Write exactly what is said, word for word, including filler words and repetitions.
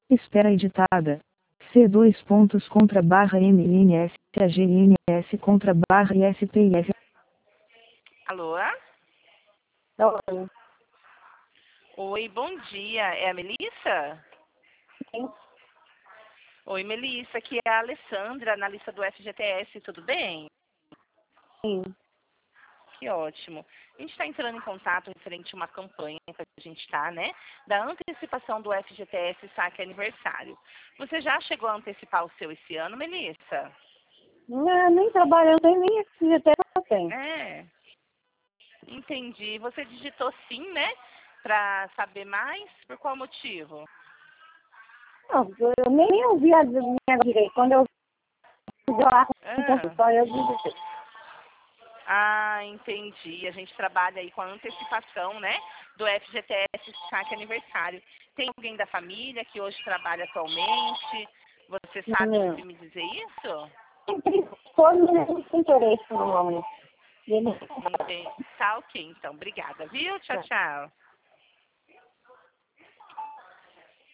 Espera editada. C dois pontos contra barra M N S, A G N S contra barra I S P I F. Alô? Oi. Oi, bom dia. É a Melissa? Sim. Oi, Melissa, aqui é a Alessandra, analista do F G T S, tudo bem? Sim. Que ótimo. A gente está entrando em contato referente a uma campanha que a gente está, né? Da antecipação do F G T S Saque Aniversário. Você já chegou a antecipar o seu esse ano, Melissa? Não, nem trabalhando, nem nem esse até tem. É, entendi. Você digitou sim, né? Para saber mais? Por qual motivo? Não, eu nem ouvi a minha direito. Quando eu fiz lá com o Ah. consultório, eu disse. Ah, entendi. A gente trabalha aí com a antecipação, né, do F G T S Saque Aniversário. Tem alguém da família que hoje trabalha atualmente? Você sabe Não. me dizer isso? Todo mundo tem interesse no momento. Entendi. Tá ok, então. Obrigada, viu? Tchau, tchau.